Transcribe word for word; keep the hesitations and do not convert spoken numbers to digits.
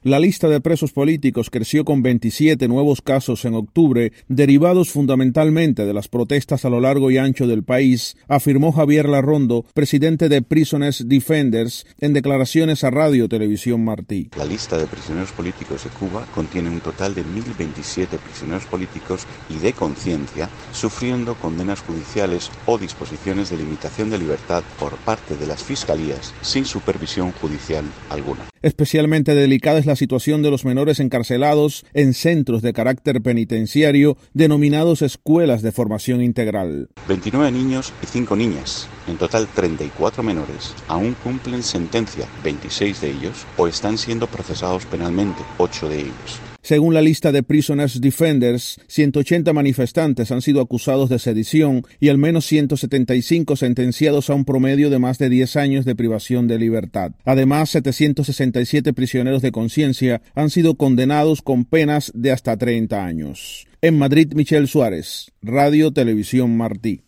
La lista de presos políticos creció con veintisiete nuevos casos en octubre, derivados fundamentalmente de las protestas a lo largo y ancho del país, afirmó Javier Larrondo, presidente de Prisoners Defenders, en declaraciones a Radio Televisión Martí. La lista de prisioneros políticos de Cuba contiene un total de mil veintisiete prisioneros políticos y de conciencia, sufriendo condenas judiciales o disposiciones de limitación de libertad por parte de las fiscalías sin supervisión judicial alguna. Especialmente delicada es la situación de los menores encarcelados en centros de carácter penitenciario denominados escuelas de formación integral. veintinueve niños y cinco niñas, en total treinta y cuatro menores, aún cumplen sentencia, veintiséis de ellos, o están siendo procesados penalmente, ocho de ellos. Según la lista de Prisoners Defenders, ciento ochenta manifestantes han sido acusados de sedición y al menos ciento setenta y cinco sentenciados a un promedio de más de diez años de privación de libertad. Además, setecientos sesenta y siete prisioneros de conciencia han sido condenados con penas de hasta treinta años. En Madrid, Michel Suárez, Radio Televisión Martí.